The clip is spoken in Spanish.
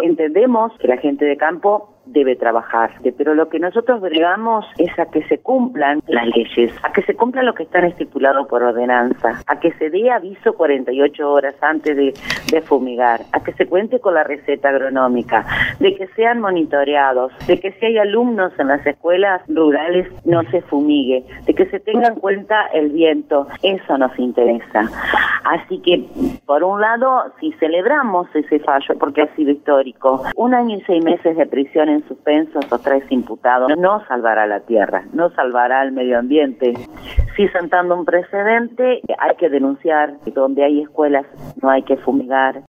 Entendemos que la gente de campo debe trabajar, pero lo que nosotros bregamos es a que se cumplan las leyes, a que se cumplan lo que están estipulado por ordenanza, a que se dé aviso 48 horas antes de fumigar, a que se cuente con la receta agronómica, de que sean monitoreados, de que si hay alumnos en las escuelas rurales no se fumigue, de que se tenga en cuenta el viento. Eso nos interesa. Así que, por un lado, si celebramos ese fallo, porque ha sido histórico, 1 año y 6 meses de prisión en suspenso, esos 3 imputados, no salvará la tierra, no salvará el medio ambiente. Sí, sentando un precedente, hay que denunciar, donde hay escuelas no hay que fumigar.